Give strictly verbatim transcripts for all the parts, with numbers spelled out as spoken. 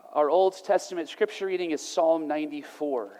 Our Old Testament scripture reading is Psalm ninety-four.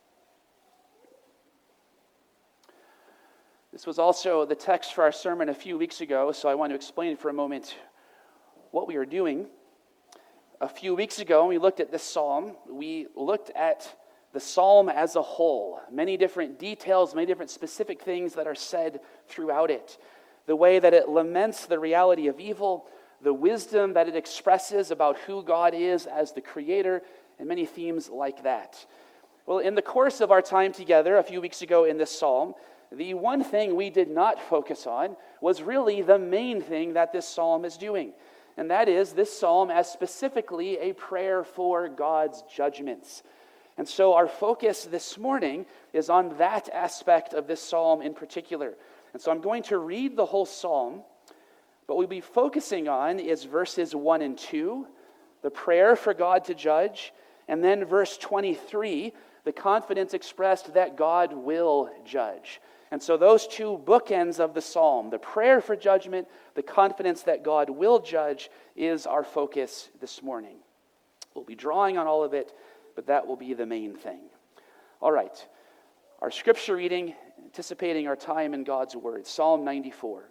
This was also the text for our sermon a few weeks ago, so I want to explain for a moment what we are doing. A few weeks ago, when we looked at this psalm, we looked at the psalm as a whole. Many different details, many different specific things that are said throughout it. The way that it laments the reality of evil, the wisdom that it expresses about who God is as the Creator, and many themes like that. Well, in the course of our time together a few weeks ago in this psalm, the one thing we did not focus on was really the main thing that this psalm is doing. And that is this psalm as specifically a prayer for God's judgments. And so our focus this morning is on that aspect of this psalm in particular. And so I'm going to read the whole psalm. What we'll be focusing on is verses one and two, the prayer for God to judge, and then verse twenty-three, the confidence expressed that God will judge. And so those two bookends of the psalm, the prayer for judgment, the confidence that God will judge, is our focus this morning. We'll be drawing on all of it, but that will be the main thing. All right, our scripture reading, anticipating our time in God's word, Psalm ninety-four.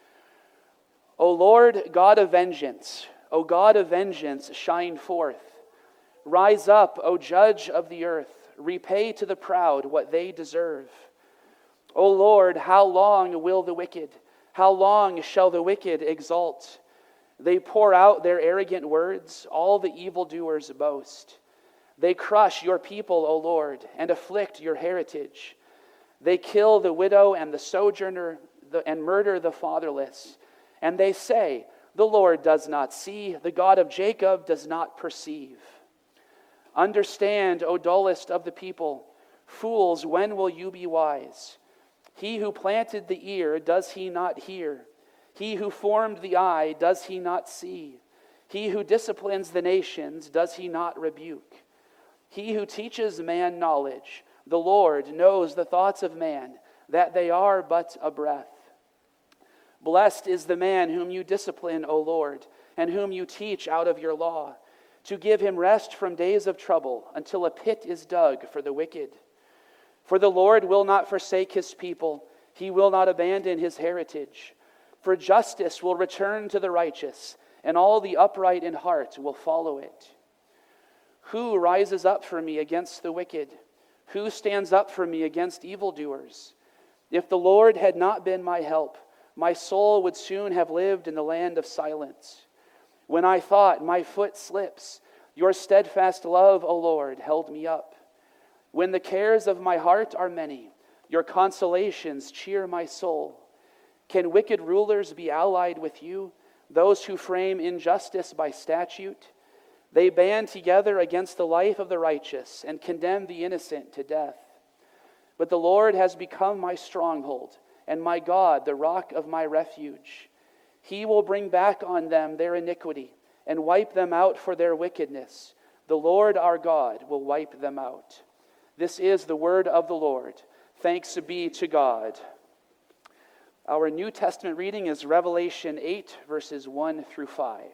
O Lord, God of vengeance, O God of vengeance, shine forth. Rise up, O Judge of the earth, repay to the proud what they deserve. O Lord, how long will the wicked, how long shall the wicked exult? They pour out their arrogant words, all the evildoers boast. They crush your people, O Lord, and afflict your heritage. They kill the widow and the sojourner and murder the fatherless. And they say, the Lord does not see, the God of Jacob does not perceive. Understand, O dullest of the people, fools, when will you be wise? He who planted the ear, does he not hear? He who formed the eye, does he not see? He who disciplines the nations, does he not rebuke? He who teaches man knowledge, the Lord knows the thoughts of man, that they are but a breath. Blessed is the man whom you discipline, O Lord, and whom you teach out of your law, to give him rest from days of trouble, until a pit is dug for the wicked. For the Lord will not forsake his people, he will not abandon his heritage. For justice will return to the righteous, and all the upright in heart will follow it. Who rises up for me against the wicked? Who stands up for me against evildoers? If the Lord had not been my help, my soul would soon have lived in the land of silence. When I thought, my foot slips, your steadfast love, O Lord, held me up. When the cares of my heart are many, your consolations cheer my soul. Can wicked rulers be allied with you, those who frame injustice by statute? They band together against the life of the righteous and condemn the innocent to death. But the Lord has become my stronghold, and my God, the rock of my refuge. He will bring back on them their iniquity and wipe them out for their wickedness. The Lord our God will wipe them out. This is the word of the Lord. Thanks be to God. Our New Testament reading is Revelation eight, verses one through five.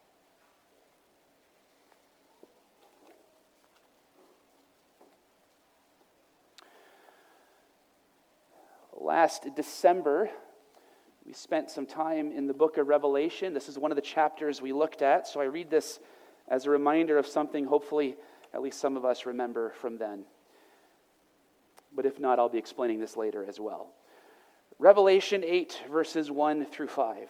Last December, we spent some time in the book of Revelation. This is one of the chapters we looked at, so I read this as a reminder of something hopefully at least some of us remember from then. But if not, I'll be explaining this later as well. Revelation eight, verses one through five.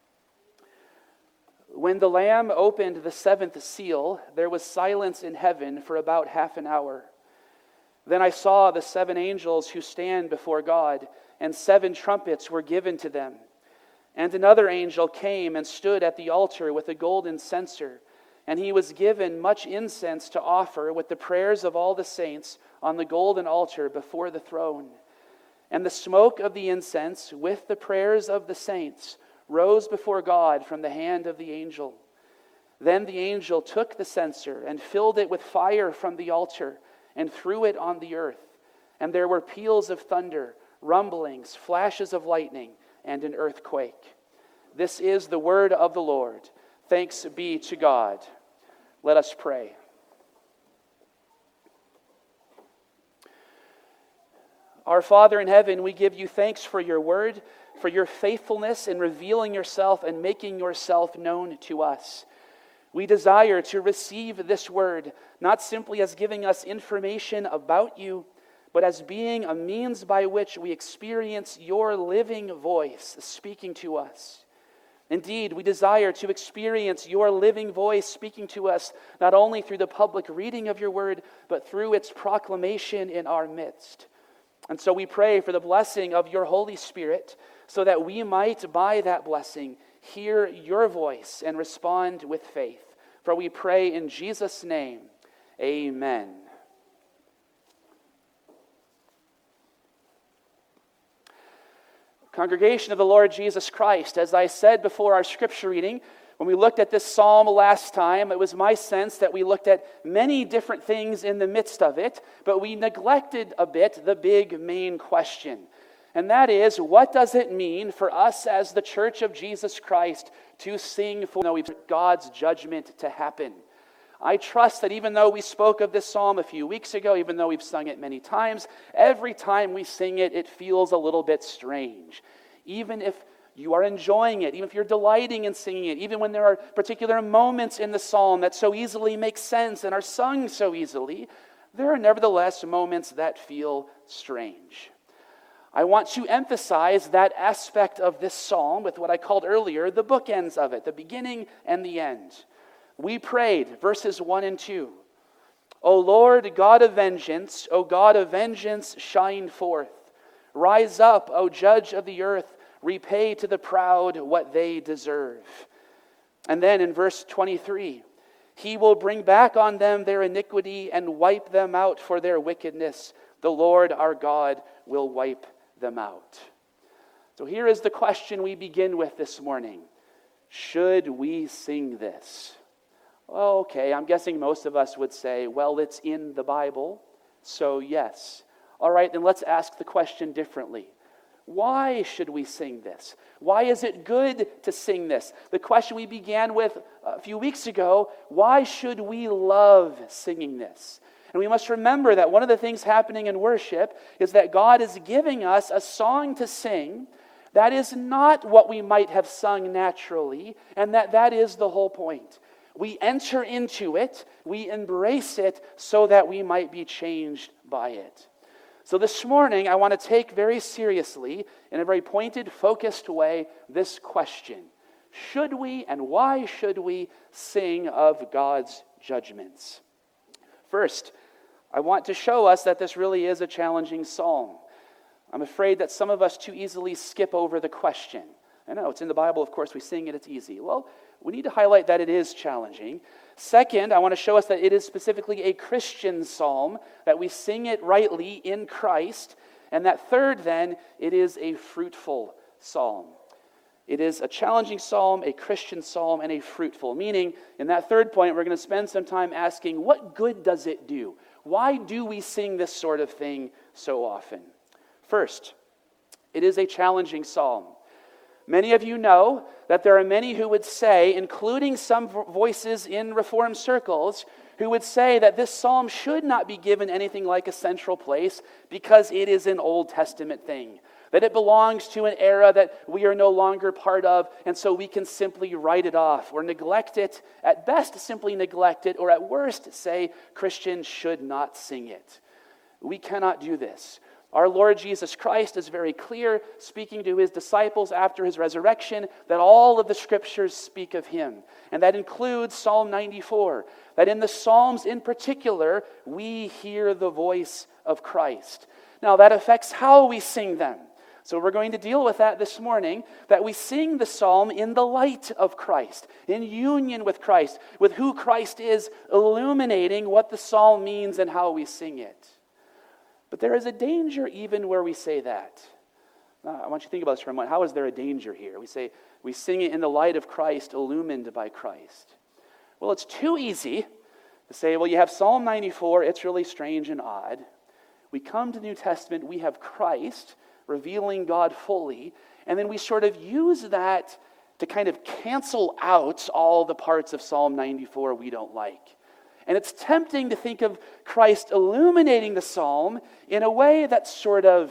When the Lamb opened the seventh seal, there was silence in heaven for about half an hour. Then I saw the seven angels who stand before God, and seven trumpets were given to them. And another angel came and stood at the altar with a golden censer, and he was given much incense to offer with the prayers of all the saints on the golden altar before the throne. And the smoke of the incense with the prayers of the saints rose before God from the hand of the angel. Then the angel took the censer and filled it with fire from the altar and threw it on the earth. And there were peals of thunder, rumblings, flashes of lightning, and an earthquake. This is the word of the Lord. Thanks be to God. Let us pray. Our Father in heaven, we give you thanks for your word, for your faithfulness in revealing yourself and making yourself known to us. We desire to receive this word, not simply as giving us information about you, but as being a means by which we experience your living voice speaking to us. Indeed, we desire to experience your living voice speaking to us not only through the public reading of your word, but through its proclamation in our midst. And so we pray for the blessing of your Holy Spirit so that we might, by that blessing, hear your voice and respond with faith. For we pray in Jesus' name, amen. Congregation of the Lord Jesus Christ, as I said before our scripture reading, when we looked at this psalm last time, it was my sense that we looked at many different things in the midst of it, but we neglected a bit the big main question. And that is, what does it mean for us as the Church of Jesus Christ to sing for God's judgment to happen? I trust that even though we spoke of this psalm a few weeks ago, even though we've sung it many times, every time we sing it, it feels a little bit strange. Even if you are enjoying it, even if you're delighting in singing it, even when there are particular moments in the psalm that so easily make sense and are sung so easily, there are nevertheless moments that feel strange. I want to emphasize that aspect of this psalm with what I called earlier the bookends of it, the beginning and the end. We prayed, verses one and two, O Lord, God of vengeance, O God of vengeance, shine forth. Rise up, O Judge of the earth, repay to the proud what they deserve. And then in verse twenty-three, He will bring back on them their iniquity and wipe them out for their wickedness. The Lord our God will wipe them out. So here is the question we begin with this morning. Should we sing this? Well, okay, I'm guessing most of us would say, well, it's in the Bible, so yes. All right, then let's ask the question differently. Why should we sing this? Why is it good to sing this? The question we began with a few weeks ago, why should we love singing this? And we must remember that one of the things happening in worship is that God is giving us a song to sing that is not what we might have sung naturally, and that that is the whole point. We enter into it, we embrace it so that we might be changed by it. So this morning, I want to take very seriously, in a very pointed, focused way, this question. Should we and why should we sing of God's judgments? First, I want to show us that this really is a challenging psalm. I'm afraid that some of us too easily skip over the question. I know, it's in the Bible, of course, we sing it, it's easy. Well, we need to highlight that it is challenging. Second, I want to show us that it is specifically a Christian psalm, that we sing it rightly in Christ. And that third, then, it is a fruitful psalm. It is a challenging psalm, a Christian psalm, and a fruitful. Meaning, in that third point, we're going to spend some time asking, what good does it do? Why do we sing this sort of thing so often? First, it is a challenging psalm. Many of you know that there are many who would say, including some voices in Reformed circles, who would say that this psalm should not be given anything like a central place because it is an Old Testament thing, that it belongs to an era that we are no longer part of, and so we can simply write it off or neglect it, at best simply neglect it, or at worst say Christians should not sing it. We cannot do this. Our Lord Jesus Christ is very clear, speaking to his disciples after his resurrection, that all of the scriptures speak of him. And that includes Psalm ninety-four, that in the Psalms in particular, we hear the voice of Christ. Now that affects how we sing them. So we're going to deal with that this morning, that we sing the psalm in the light of Christ, in union with Christ, with who Christ is, illuminating what the psalm means and how we sing it. But there is a danger even where we say that. Uh, I want you to think about this for a moment. How is there a danger here? We say, we sing it in the light of Christ, illumined by Christ. Well, it's too easy to say, well, you have Psalm ninety-four, it's really strange and odd. We come to the New Testament, we have Christ revealing God fully, and then we sort of use that to kind of cancel out all the parts of Psalm ninety-four we don't like. And it's tempting to think of Christ illuminating the psalm in a way that sort of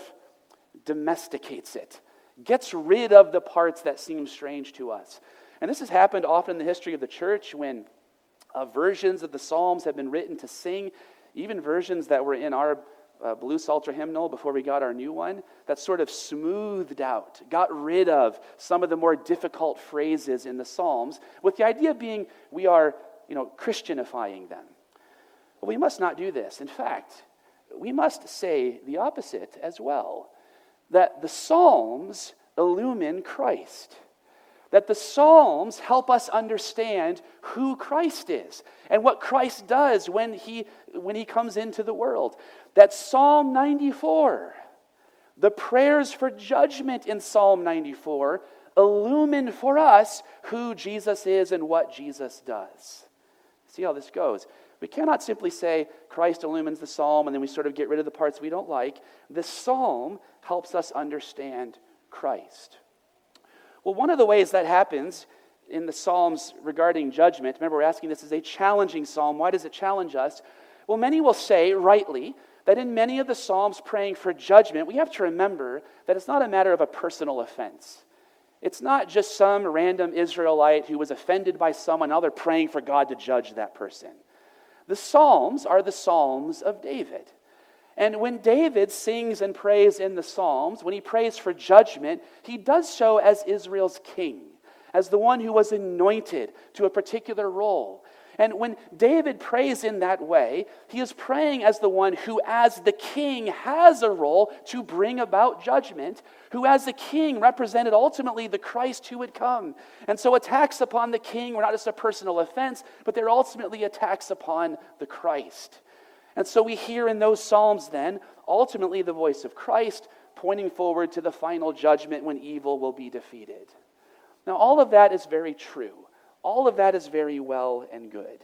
domesticates it, gets rid of the parts that seem strange to us. And this has happened often in the history of the church when uh, versions of the Psalms have been written to sing, even versions that were in our uh, Blue Psalter hymnal before we got our new one, that sort of smoothed out, got rid of some of the more difficult phrases in the Psalms, with the idea being we are, you know, Christianifying them. But we must not do this. In fact, we must say the opposite as well, that the Psalms illumine Christ. That the Psalms help us understand who Christ is and what Christ does when he, when he comes into the world. That Psalm ninety-four, the prayers for judgment in Psalm ninety-four, illumine for us who Jesus is and what Jesus does. See how this goes. We cannot simply say Christ illumines the psalm and then we sort of get rid of the parts we don't like. The psalm helps us understand Christ. Well, one of the ways that happens in the Psalms regarding judgment, remember we're asking this is a challenging psalm. Why does it challenge us? Well, many will say, rightly, that in many of the Psalms praying for judgment, we have to remember that it's not a matter of a personal offense. It's not just some random Israelite who was offended by someone, now they're praying for God to judge that person. The Psalms are the Psalms of David. And when David sings and prays in the Psalms, when he prays for judgment, he does so as Israel's king, as the one who was anointed to a particular role. And when David prays in that way, he is praying as the one who, as the king, has a role to bring about judgment, who as the king represented ultimately the Christ who would come. And so attacks upon the king were not just a personal offense, but they're ultimately attacks upon the Christ. And so we hear in those Psalms then, ultimately the voice of Christ pointing forward to the final judgment when evil will be defeated. Now all of that is very true. All of that is very well and good.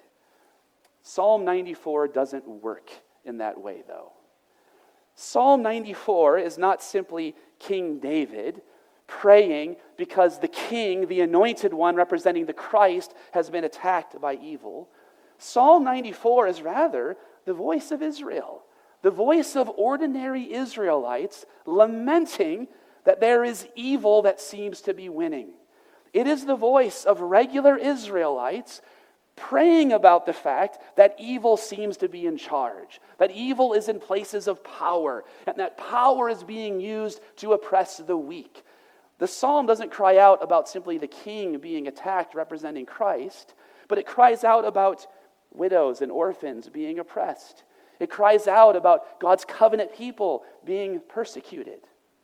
Psalm ninety-four doesn't work in that way, though. Psalm ninety-four is not simply King David praying because the king, the anointed one representing the Christ, has been attacked by evil. Psalm ninety-four is rather the voice of Israel, the voice of ordinary Israelites lamenting that there is evil that seems to be winning. It is the voice of regular Israelites praying about the fact that evil seems to be in charge, that evil is in places of power, and that power is being used to oppress the weak. The psalm doesn't cry out about simply the king being attacked representing Christ, but it cries out about widows and orphans being oppressed. It cries out about God's covenant people being persecuted.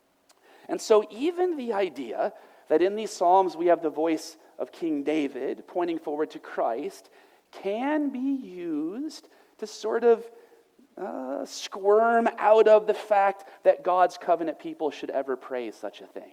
And so even the idea that in these Psalms we have the voice of King David pointing forward to Christ can be used to sort of uh, squirm out of the fact that God's covenant people should ever praise such a thing.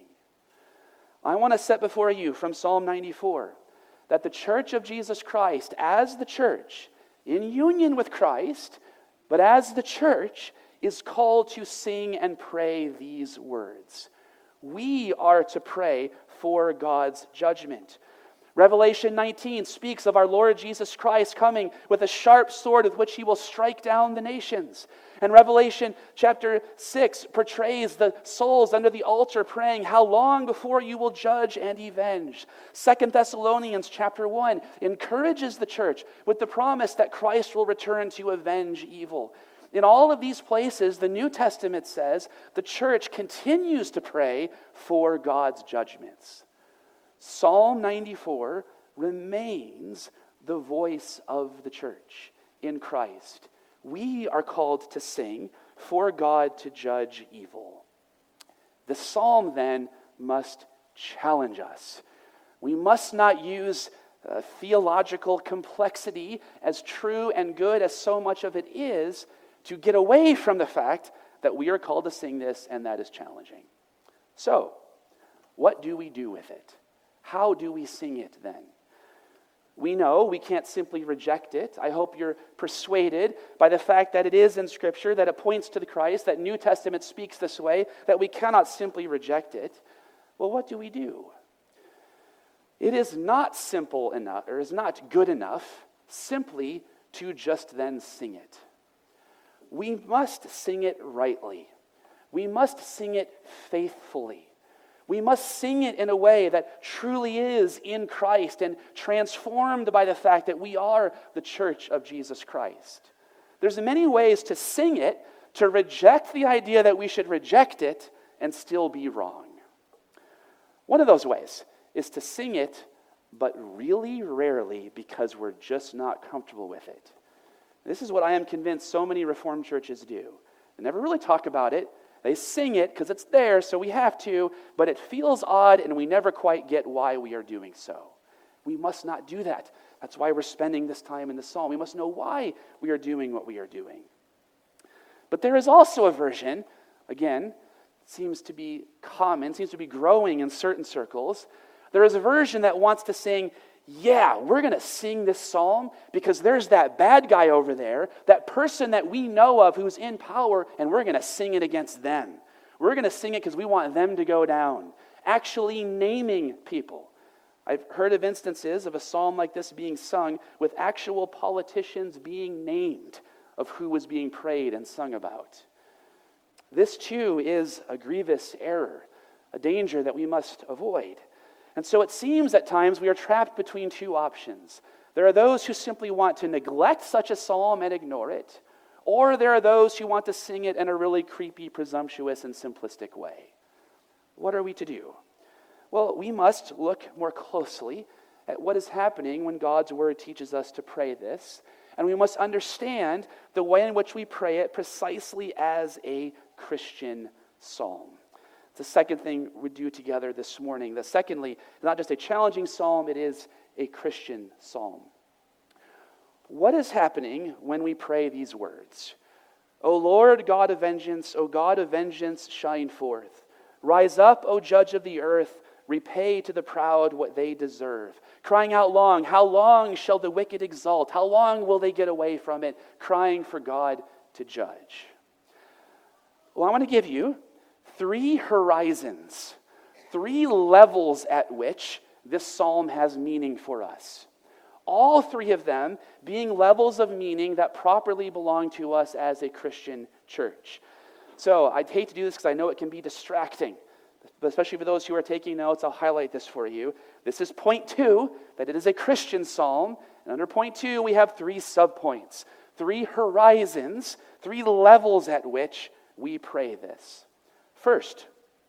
I want to set before you from Psalm ninety-four that the church of Jesus Christ, as the church, in union with Christ, but as the church, is called to sing and pray these words. We are to pray for God's judgment. Revelation nineteen speaks of our Lord Jesus Christ coming with a sharp sword with which he will strike down the nations. And Revelation chapter six portrays the souls under the altar praying, how long before you will judge and avenge. Second Thessalonians chapter one encourages the church with the promise that Christ will return to avenge evil. In all of these places, the New Testament says the church continues to pray for God's judgments. Psalm ninety-four remains the voice of the church in Christ. We are called to sing for God to judge evil. The psalm then must challenge us. We must not use uh, theological complexity, as true and good as so much of it is, to get away from the fact that we are called to sing this, and that is challenging. So, what do we do with it? How do we sing it then? We know we can't simply reject it. I hope you're persuaded by the fact that it is in Scripture, that it points to the Christ, that New Testament speaks this way, that we cannot simply reject it. Well, what do we do? It is not simple enough, or is not good enough, simply to just then sing it. We must sing it rightly. We must sing it faithfully. We must sing it in a way that truly is in Christ and transformed by the fact that we are the church of Jesus Christ. There's many ways to sing it, to reject the idea that we should reject it and still be wrong. One of those ways is to sing it, but really rarely because we're just not comfortable with it. This is what I am convinced so many Reformed churches do. They never really talk about it. They sing it because it's there, so we have to, but it feels odd and we never quite get why we are doing so. We must not do that. That's why we're spending this time in the psalm. We must know why we are doing what we are doing. But there is also a version, again, seems to be common, seems to be growing in certain circles. There is a version that wants to sing, yeah, we're going to sing this psalm because there's that bad guy over there, that person that we know of who's in power, and we're going to sing it against them. We're going to sing it because we want them to go down. Actually naming people. I've heard of instances of a psalm like this being sung with actual politicians being named of who was being prayed and sung about. This too is a grievous error, a danger that we must avoid. And so it seems at times we are trapped between two options. There are those who simply want to neglect such a psalm and ignore it, or there are those who want to sing it in a really creepy, presumptuous, and simplistic way. What are we to do? Well, we must look more closely at what is happening when God's word teaches us to pray this, and we must understand the way in which we pray it precisely as a Christian psalm. The second thing we do together this morning. The secondly, it's not just a challenging psalm, it is a Christian psalm. What is happening when we pray these words? O Lord, God of vengeance, O God of vengeance, shine forth. Rise up, O judge of the earth, repay to the proud what they deserve. Crying out long, how long shall the wicked exult? How long will they get away from it? Crying for God to judge. Well, I want to give you three horizons, three levels at which this psalm has meaning for us. All three of them being levels of meaning that properly belong to us as a Christian church. So I'd hate to do this because I know it can be distracting, but especially for those who are taking notes, I'll highlight this for you. This is point two, that it is a Christian psalm. And under point two, we have three subpoints, three horizons, three levels at which we pray this. First,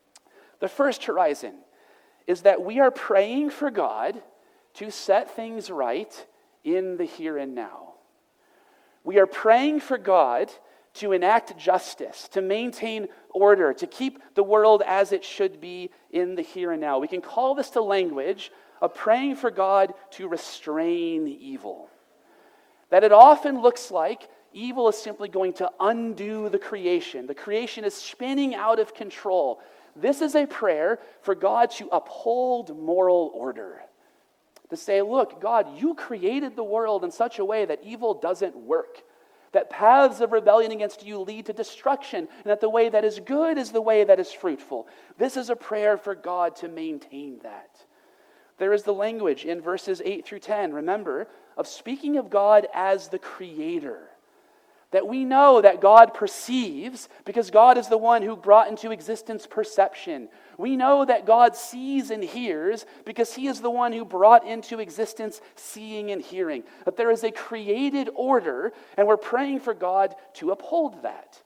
the first horizon is that we are praying for God to set things right in the here and now. We are praying for God to enact justice, to maintain order, to keep the world as it should be in the here and now. We can call this the language of praying for God to restrain evil. That it often looks like evil is simply going to undo the creation. The creation is spinning out of control. This is a prayer for God to uphold moral order. To say, look, God, you created the world in such a way that evil doesn't work. That paths of rebellion against you lead to destruction, and that the way that is good is the way that is fruitful. This is a prayer for God to maintain that. There is the language in verses eight through ten, remember, of speaking of God as the creator. That we know that God perceives because God is the one who brought into existence perception. We know that God sees and hears because he is the one who brought into existence seeing and hearing. That there is a created order, and we're praying for God to uphold that.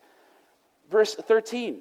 Verse thirteen,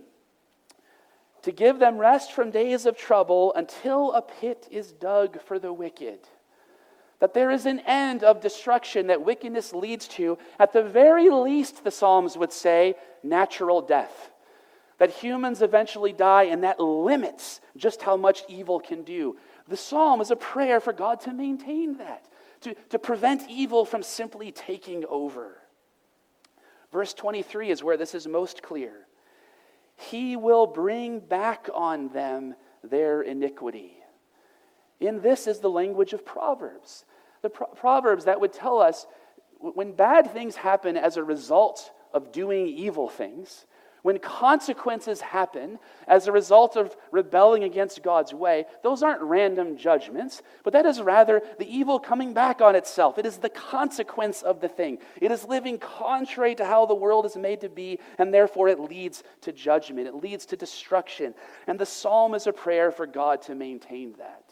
to give them rest from days of trouble until a pit is dug for the wicked. That there is an end of destruction that wickedness leads to. At the very least, the Psalms would say, natural death. That humans eventually die, and that limits just how much evil can do. The Psalm is a prayer for God to maintain that, to, to prevent evil from simply taking over. Verse twenty-three is where this is most clear. He will bring back on them their iniquity. In this is the language of Proverbs. The Pro- Proverbs that would tell us when bad things happen as a result of doing evil things, When consequences happen as a result of rebelling against God's way, those aren't random judgments, but that is rather the evil coming back on itself. It is the consequence of the thing. It is living contrary to how the world is made to be, and therefore it leads to judgment. It leads to destruction. And the psalm is a prayer for God to maintain that.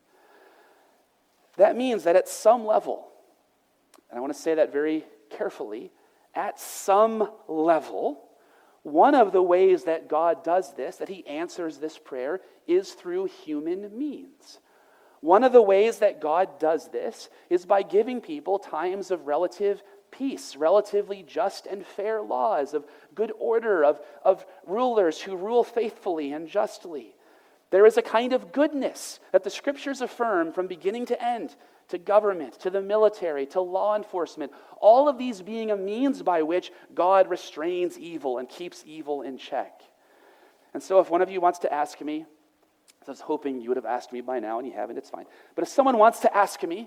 That means that at some level, and I want to say that very carefully, at some level, one of the ways that God does this, that he answers this prayer, is through human means. One of the ways that God does this is by giving people times of relative peace, relatively just and fair laws, of good order, of, of rulers who rule faithfully and justly. There is a kind of goodness that the Scriptures affirm from beginning to end, to government, to the military, to law enforcement, all of these being a means by which God restrains evil and keeps evil in check. And so if one of you wants to ask me, I was hoping you would have asked me by now, and you haven't, it's fine. But if someone wants to ask me,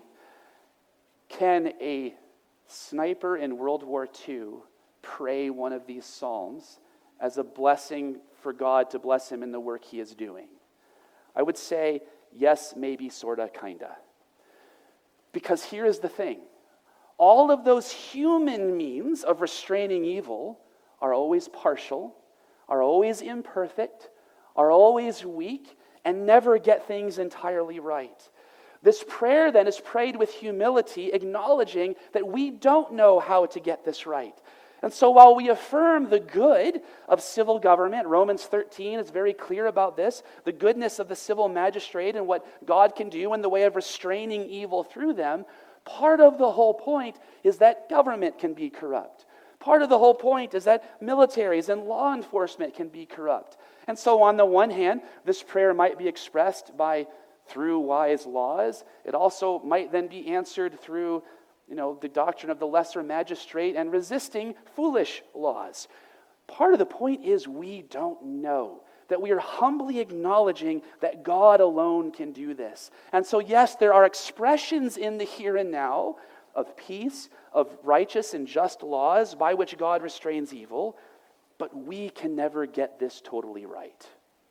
can a sniper in World War Two pray one of these psalms as a blessing for God to bless him in the work he is doing? I would say, yes, maybe, sorta, kinda. Because here is the thing. All of those human means of restraining evil are always partial, are always imperfect, are always weak, and never get things entirely right. This prayer then is prayed with humility, acknowledging that we don't know how to get this right. And so while we affirm the good of civil government, Romans thirteen is very clear about this, the goodness of the civil magistrate and what God can do in the way of restraining evil through them, part of the whole point is that government can be corrupt. Part of the whole point is that militaries and law enforcement can be corrupt. And so on the one hand, this prayer might be expressed by through wise laws. It also might then be answered through you know, the doctrine of the lesser magistrate and resisting foolish laws. Part of the point is we don't know, that we are humbly acknowledging that God alone can do this. And so yes, there are expressions in the here and now of peace, of righteous and just laws by which God restrains evil, but we can never get this totally right.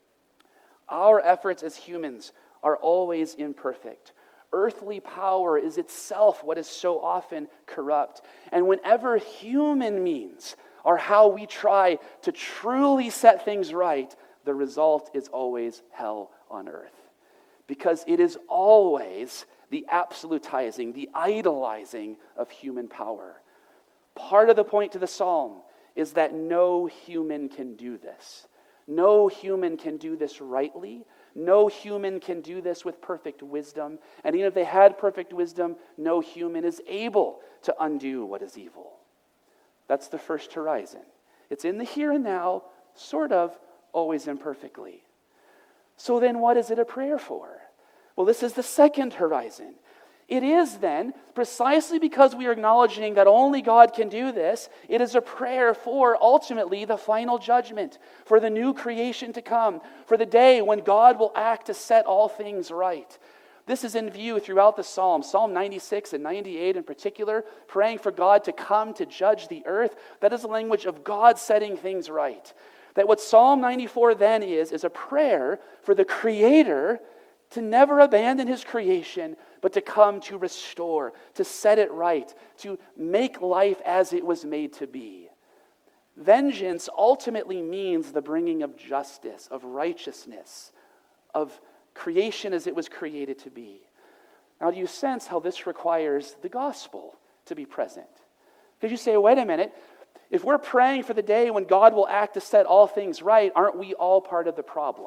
Our efforts as humans are always imperfect. Earthly power is itself what is so often corrupt. And whenever human means are how we try to truly set things right, the result is always hell on earth. Because it is always the absolutizing, the idolizing of human power. Part of the point to the psalm is that no human can do this. No human can do this rightly. No human can do this with perfect wisdom. And even if they had perfect wisdom, no human is able to undo what is evil. That's the first horizon. It's in the here and now, sort of, always imperfectly. So then what is it a prayer for? Well, this is the second horizon. It is then, precisely because we are acknowledging that only God can do this, it is a prayer for ultimately the final judgment, for the new creation to come, for the day when God will act to set all things right. This is in view throughout the Psalms, Psalm ninety-six and ninety-eight in particular, praying for God to come to judge the earth. That is the language of God setting things right. That what Psalm ninety-four then is, is a prayer for the Creator to never abandon his creation, but to come to restore, to set it right, to make life as it was made to be. Vengeance ultimately means the bringing of justice, of righteousness, of creation as it was created to be. Now, do you sense how this requires the gospel to be present? Because you say, wait a minute, if we're praying for the day when God will act to set all things right, aren't we all part of the problem?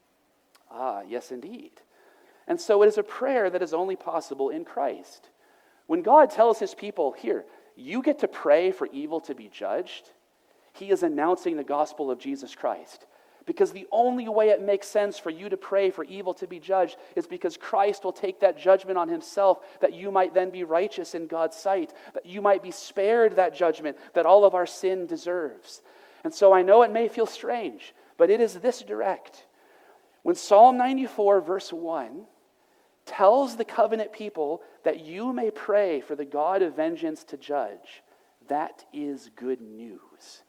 Ah, yes, indeed. And so it is a prayer that is only possible in Christ. When God tells his people, here, you get to pray for evil to be judged, he is announcing the gospel of Jesus Christ. Because the only way it makes sense for you to pray for evil to be judged is because Christ will take that judgment on himself, that you might then be righteous in God's sight, that you might be spared that judgment that all of our sin deserves. And so I know it may feel strange, but it is this direct. When Psalm ninety-four, verse one, tells the covenant people that you may pray for the God of vengeance to judge, that is good news.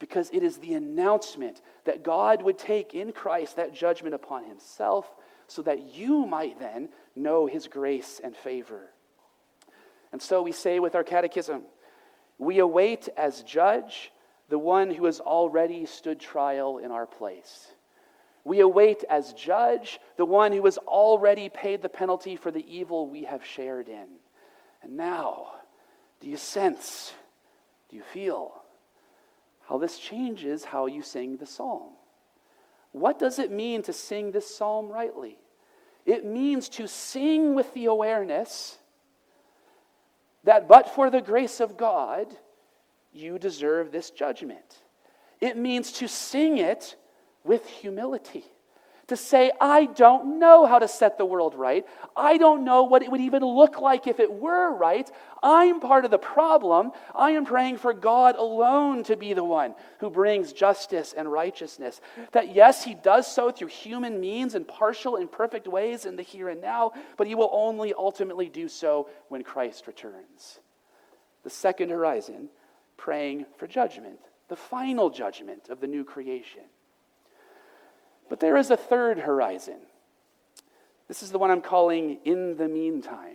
because it is the announcement that God would take in Christ that judgment upon himself so that you might then know his grace and favor. And so we say with our catechism, we await as judge the one who has already stood trial in our place. We await as judge the one who has already paid the penalty for the evil we have shared in. And now, do you sense, do you feel how this changes how you sing the psalm? What does it mean to sing this psalm rightly? It means to sing with the awareness that but for the grace of God, you deserve this judgment. It means to sing it with humility. To say, I don't know how to set the world right. I don't know what it would even look like if it were right. I'm part of the problem. I am praying for God alone to be the one who brings justice and righteousness. That yes, he does so through human means and partial imperfect ways in the here and now, but he will only ultimately do so when Christ returns. The second horizon, praying for judgment, the final judgment of the new creation. But there is a third horizon. This is the one I'm calling in the meantime.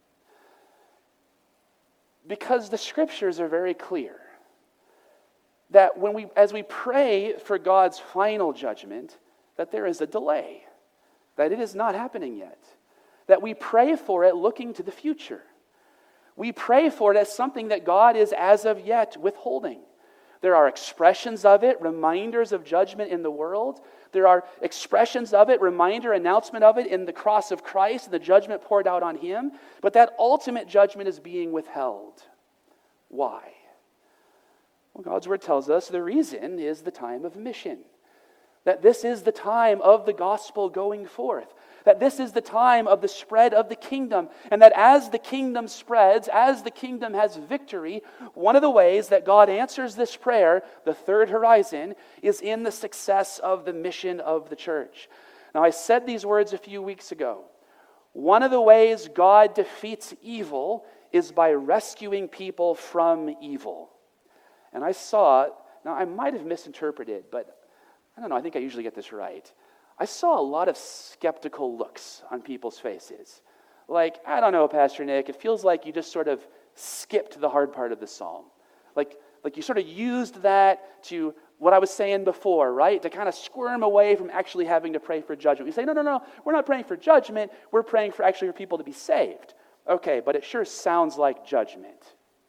Because the scriptures are very clear that when we, as we pray for God's final judgment, that there is a delay, that it is not happening yet, that we pray for it looking to the future. We pray for it as something that God is as of yet withholding. There are expressions of it, reminders of judgment in the world. There are expressions of it, reminder, announcement of it in the cross of Christ and the judgment poured out on him. But that ultimate judgment is being withheld. Why? Well, God's word tells us the reason is the time of mission. That this is the time of the gospel going forth. That this is the time of the spread of the kingdom. And that as the kingdom spreads, as the kingdom has victory, one of the ways that God answers this prayer, the third horizon, is in the success of the mission of the church. Now, I said these words a few weeks ago. One of the ways God defeats evil is by rescuing people from evil. And I saw, now I might have misinterpreted, but I don't know, I think I usually get this right. I saw a lot of skeptical looks on people's faces. Like, I don't know, Pastor Nick, it feels like you just sort of skipped the hard part of the psalm. Like, like you sort of used that to what I was saying before, right? To kind of squirm away from actually having to pray for judgment. You say, no, no, no, we're not praying for judgment. We're praying for actually for people to be saved. Okay, but it sure sounds like judgment.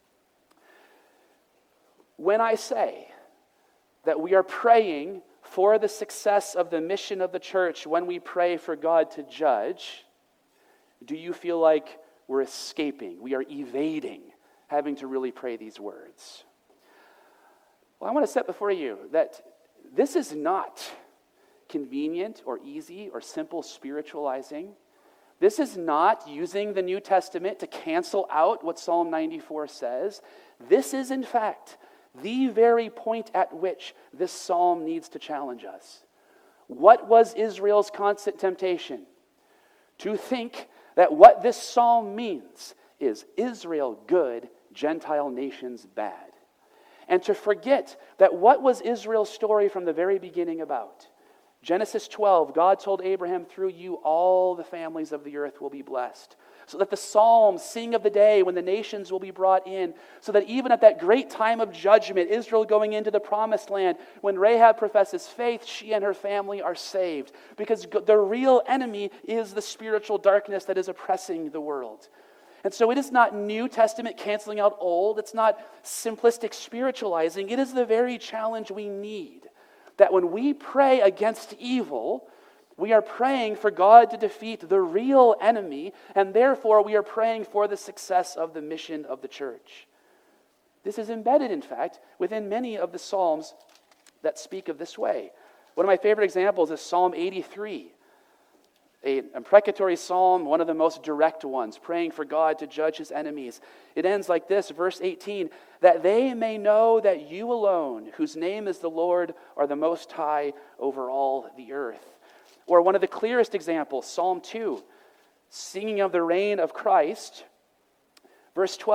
When I say that we are praying for the success of the mission of the church when we pray for God to judge, do you feel like we're escaping, we are evading having to really pray these words? Well, I want to set before you that this is not convenient or easy or simple spiritualizing. This is not using the New Testament to cancel out what Psalm ninety-four says. This is, in fact, the very point at which this psalm needs to challenge us. What was Israel's constant temptation? To think that what this psalm means is Israel good, Gentile nations bad. And to forget that what was Israel's story from the very beginning about? Genesis twelve, God told Abraham, through you all the families of the earth will be blessed. So that the Psalms sing of the day when the nations will be brought in. So that even at that great time of judgment, Israel going into the promised land, when Rahab professes faith, she and her family are saved. Because the real enemy is the spiritual darkness that is oppressing the world. And so it is not New Testament canceling out old. It's not simplistic spiritualizing. It is the very challenge we need. That when we pray against evil, we are praying for God to defeat the real enemy, and therefore we are praying for the success of the mission of the church. This is embedded, in fact, within many of the Psalms that speak of this way. One of my favorite examples is Psalm eighty-three, a imprecatory psalm, one of the most direct ones, praying for God to judge his enemies. It ends like this, verse eighteen, that they may know that you alone, whose name is the Lord, are the Most High over all the earth. Or one of the clearest examples, Psalm two, singing of the reign of Christ. Verse twelve,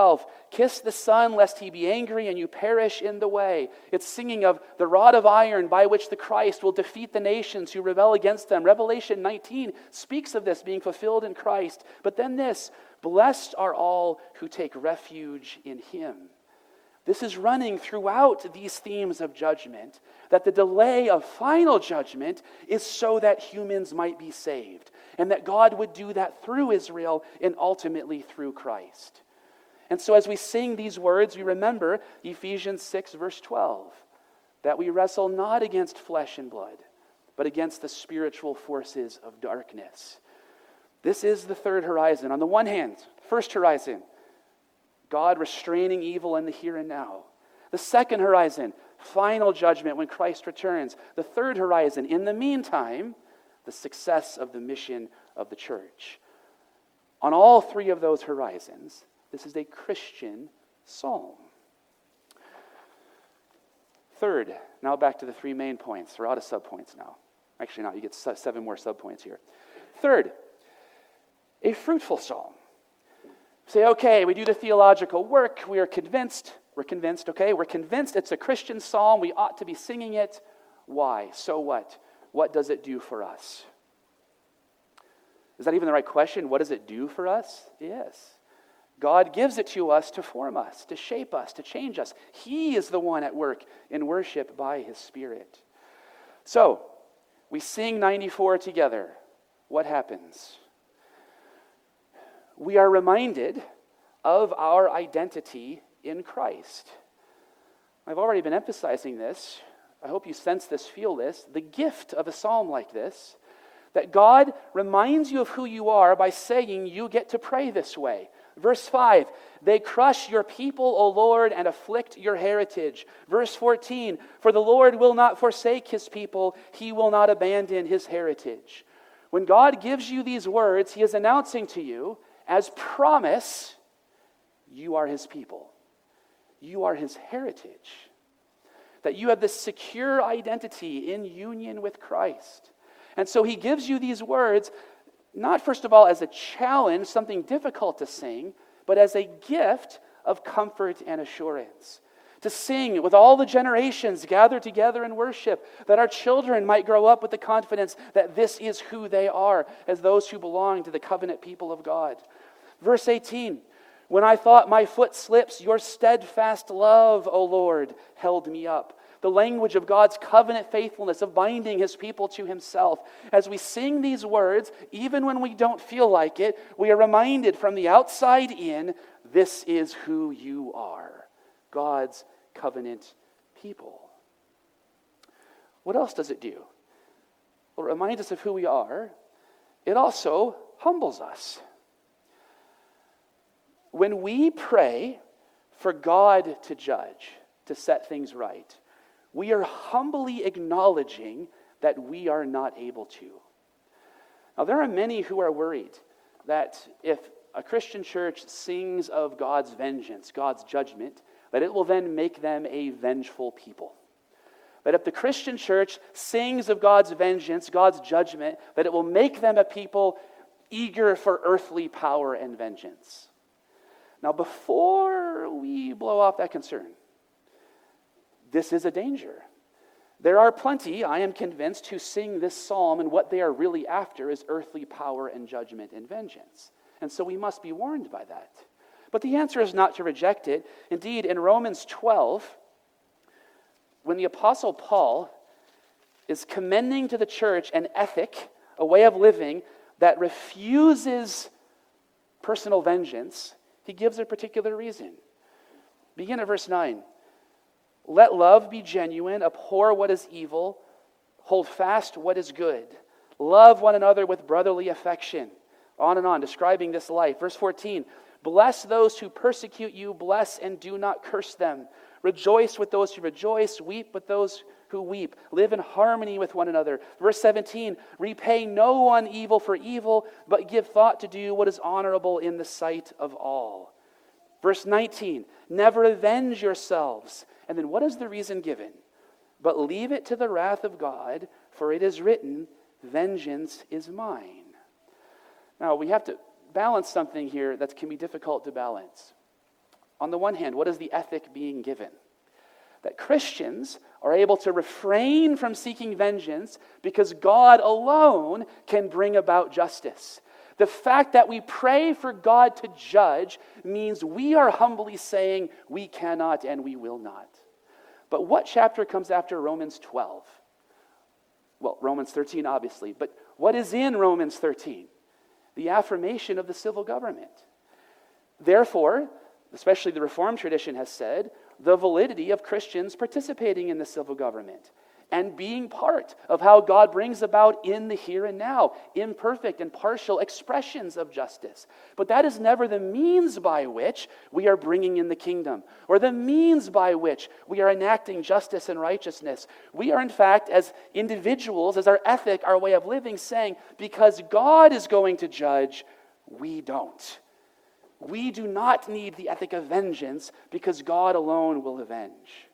Kiss the Son, lest he be angry and you perish in the way. It's singing of the rod of iron by which the Christ will defeat the nations who rebel against them. Revelation nineteen speaks of this being fulfilled in Christ. But then this, blessed are all who take refuge in him. This is running throughout these themes of judgment, that the delay of final judgment is so that humans might be saved, and that God would do that through Israel and ultimately through Christ. And so as we sing these words, we remember Ephesians six, verse twelve, that we wrestle not against flesh and blood, but against the spiritual forces of darkness. This is the third horizon. On the one hand, first horizon, God restraining evil in the here and now. The second horizon, final judgment when Christ returns. The third horizon, in the meantime, the success of the mission of the church. On all three of those horizons, this is a Christian psalm. Third, now back to the three main points. We're out of subpoints now. Actually, not. You get seven more subpoints here. Third, a fruitful psalm. Say, okay, we do the theological work. We are convinced. We're convinced, okay? We're convinced it's a Christian psalm. We ought to be singing it. Why? So what? What does it do for us? Is that even the right question? What does it do for us? Yes. God gives it to us to form us, to shape us, to change us. He is the one at work in worship by his Spirit. So, we sing ninety-four together. What happens? We are reminded of our identity in Christ. I've already been emphasizing this. I hope you sense this, feel this. The gift of a psalm like this, that God reminds you of who you are by saying you get to pray this way. Verse five, they crush your people, O Lord, and afflict your heritage. Verse fourteen, for the Lord will not forsake his people, he will not abandon his heritage. When God gives you these words, he is announcing to you, as promise, you are his people. You are his heritage. That you have this secure identity in union with Christ. And so he gives you these words, not first of all as a challenge, something difficult to sing, but as a gift of comfort and assurance. To sing with all the generations gathered together in worship, that our children might grow up with the confidence that this is who they are as those who belong to the covenant people of God. Verse eighteen, when I thought my foot slips, your steadfast love, O Lord, held me up. The language of God's covenant faithfulness, of binding his people to himself. As we sing these words, even when we don't feel like it, we are reminded from the outside in, this is who you are, God's covenant people. What else does it do? Well, it reminds us of who we are. It also humbles us. When we pray for God to judge, to set things right, we are humbly acknowledging that we are not able to. Now, there are many who are worried that if a Christian church sings of God's vengeance, God's judgment, that it will then make them a vengeful people. That if the Christian church sings of God's vengeance, God's judgment, that it will make them a people eager for earthly power and vengeance. Now, before we blow off that concern, this is a danger. There are plenty, I am convinced, who sing this psalm, and what they are really after is earthly power and judgment and vengeance. And so we must be warned by that. But the answer is not to reject it. Indeed, in Romans twelve, when the Apostle Paul is commending to the church an ethic, a way of living that refuses personal vengeance, he gives a particular reason. Begin at verse nine. Let love be genuine, abhor what is evil, hold fast what is good. Love one another with brotherly affection. On and on, describing this life. Verse fourteen, bless those who persecute you, bless and do not curse them. Rejoice with those who rejoice, weep with those who weep. Live in harmony with one another. Verse seventeen, repay no one evil for evil, but give thought to do what is honorable in the sight of all. Verse nineteen, never avenge yourselves. And then what is the reason given? But leave it to the wrath of God, for it is written, vengeance is mine. Now, we have to balance something here that can be difficult to balance. On the one hand, what is the ethic being given? That Christians are able to refrain from seeking vengeance because God alone can bring about justice. The fact that we pray for God to judge means we are humbly saying we cannot and we will not. But what chapter comes after Romans twelve? Well, Romans thirteen, obviously. But what is in Romans thirteen? The affirmation of the civil government. Therefore, especially the Reformed tradition has said, the validity of Christians participating in the civil government and being part of how God brings about in the here and now imperfect and partial expressions of justice. But that is never the means by which we are bringing in the kingdom or the means by which we are enacting justice and righteousness. We are, in fact, as individuals, as our ethic, our way of living, saying, because God is going to judge, we don't. We do not need the ethic of vengeance because God alone will avenge.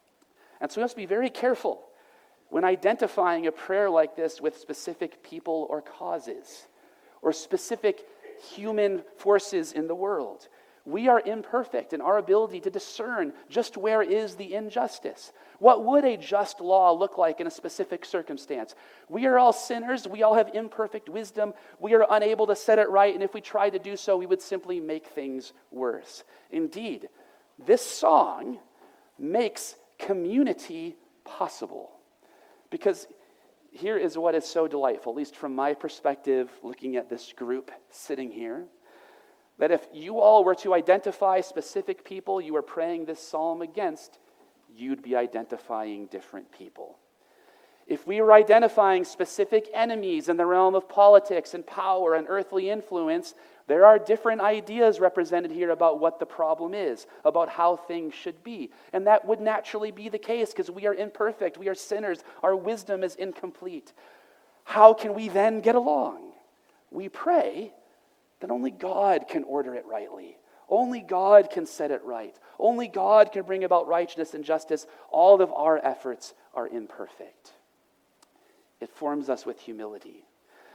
And so we must be very careful when identifying a prayer like this with specific people or causes or specific human forces in the world. We are imperfect in our ability to discern just where is the injustice. What would a just law look like in a specific circumstance? We are all sinners. We all have imperfect wisdom. We are unable to set it right, and if we tried to do so, we would simply make things worse. Indeed, this song makes community possible. Because here is what is so delightful, at least from my perspective, looking at this group sitting here, that if you all were to identify specific people you are praying this psalm against, you'd be identifying different people. If we were identifying specific enemies in the realm of politics and power and earthly influence, there are different ideas represented here about what the problem is, about how things should be. And that would naturally be the case because we are imperfect, we are sinners, our wisdom is incomplete. How can we then get along? We pray that only God can order it rightly. Only God can set it right. Only God can bring about righteousness and justice. All of our efforts are imperfect. It forms us with humility.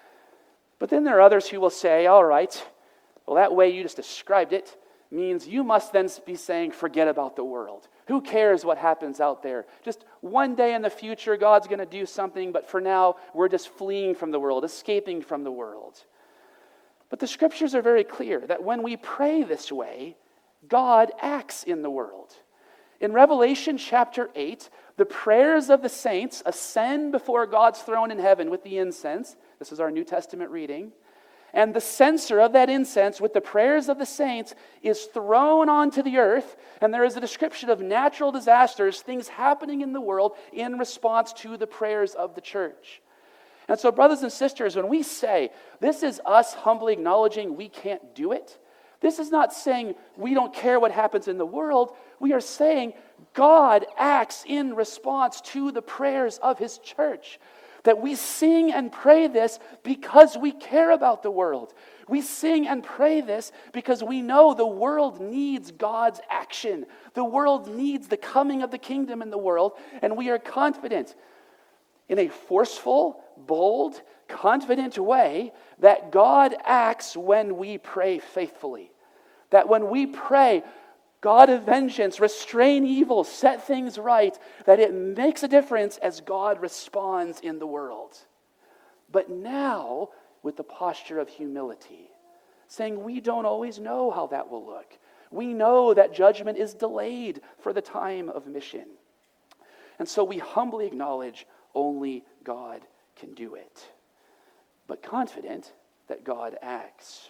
But then there are others who will say, all right, well, that way you just described it means you must then be saying, forget about the world. Who cares what happens out there? Just one day in the future, God's going to do something, but for now, we're just fleeing from the world, escaping from the world. But the scriptures are very clear that when we pray this way, God acts in the world. In Revelation chapter eight, the prayers of the saints ascend before God's throne in heaven with the incense. This is our New Testament reading. And the censer of that incense with the prayers of the saints is thrown onto the earth. And there is a description of natural disasters, things happening in the world in response to the prayers of the church. And so, brothers and sisters, when we say, this is us humbly acknowledging we can't do it, this is not saying we don't care what happens in the world. We are saying God acts in response to the prayers of His church. That we sing and pray this because we care about the world. We sing and pray this because we know the world needs God's action. The world needs the coming of the kingdom in the world, and we are confident in a forceful, bold, confident way that God acts when we pray faithfully. That when we pray, God of vengeance, restrain evil, set things right, that it makes a difference as God responds in the world. But now, with the posture of humility, saying we don't always know how that will look. We know that judgment is delayed for the time of mission. And so we humbly acknowledge only God can do it, but confident that God acts.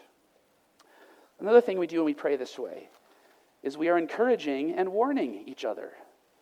Another thing we do when we pray this way is we are encouraging and warning each other.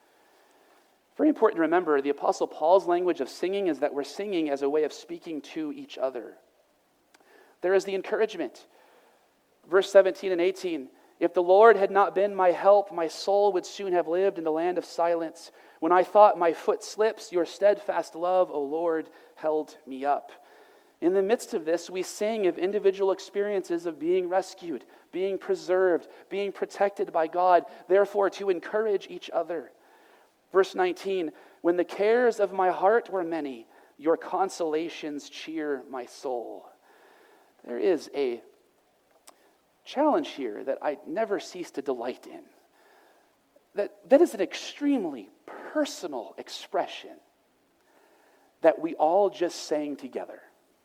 Very important to remember, the Apostle Paul's language of singing is that we're singing as a way of speaking to each other. There is the encouragement. Verse seventeen and eighteen, if the Lord had not been my help, my soul would soon have lived in the land of silence. When I thought my foot slips, your steadfast love, O Lord, held me up. In the midst of this, we sing of individual experiences of being rescued, being preserved, being protected by God, therefore to encourage each other. Verse nineteen, when the cares of my heart were many, your consolations cheer my soul. There is a challenge here that I never cease to delight in. That, that is an extremely personal expression that we all just sang together.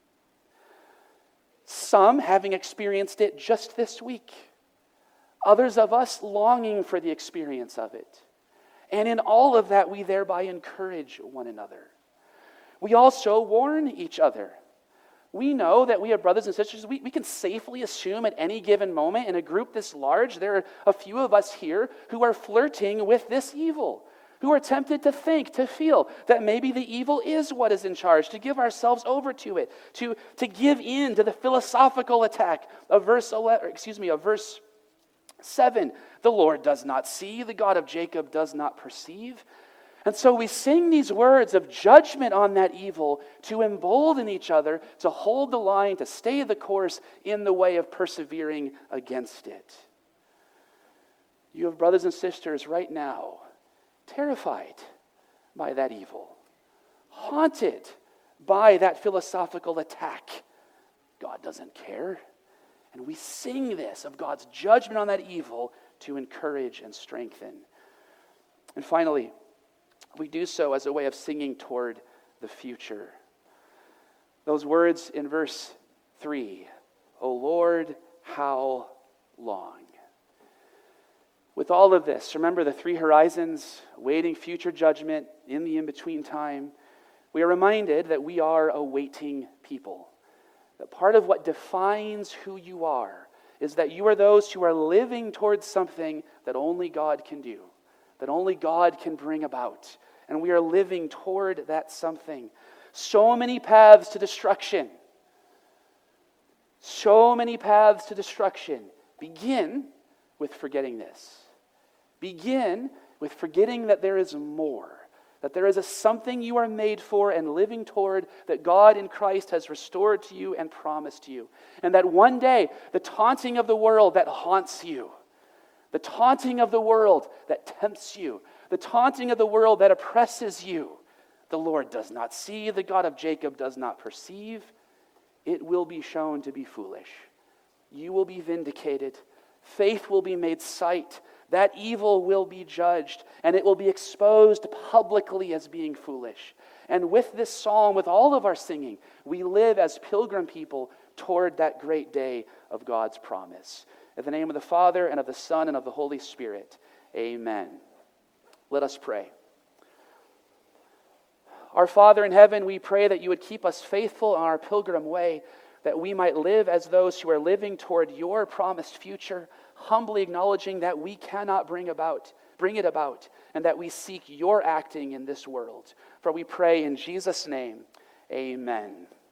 Some having experienced it just this week. Others of us longing for the experience of it. And in all of that, we thereby encourage one another. We also warn each other. We know that we have brothers and sisters. We, we can safely assume at any given moment in a group this large, there are a few of us here who are flirting with this evil, who are tempted to think, to feel that maybe the evil is what is in charge, to give ourselves over to it, to, to give in to the philosophical attack of verse eleven, excuse me, of verse seven. The Lord does not see, the God of Jacob does not perceive. And so we sing these words of judgment on that evil to embolden each other to hold the line, to stay the course in the way of persevering against it. You have brothers and sisters right now terrified by that evil, haunted by that philosophical attack. God doesn't care. And we sing this of God's judgment on that evil to encourage and strengthen. And finally, we do so as a way of singing toward the future. Those words in verse three, O Lord, how long? With all of this, remember the three horizons, awaiting future judgment in the in-between time. We are reminded that we are a waiting people. That part of what defines who you are is that you are those who are living towards something that only God can do, that only God can bring about. And we are living toward that something. So many paths to destruction. So many paths to destruction. Begin with forgetting this. Begin with forgetting that there is more. That there is a something you are made for and living toward that God in Christ has restored to you and promised you. And that one day, the taunting of the world that haunts you, the taunting of the world that tempts you, the taunting of the world that oppresses you, the Lord does not see, the God of Jacob does not perceive. It will be shown to be foolish. You will be vindicated. Faith will be made sight. That evil will be judged, and it will be exposed publicly as being foolish. And with this psalm, with all of our singing, we live as pilgrim people toward that great day of God's promise. In the name of the Father, and of the Son, and of the Holy Spirit, amen. Let us pray. Our Father in heaven, we pray that you would keep us faithful on our pilgrim way, that we might live as those who are living toward your promised future, humbly acknowledging that we cannot bring about, bring it about, and that we seek your acting in this world. For we pray in Jesus' name, amen.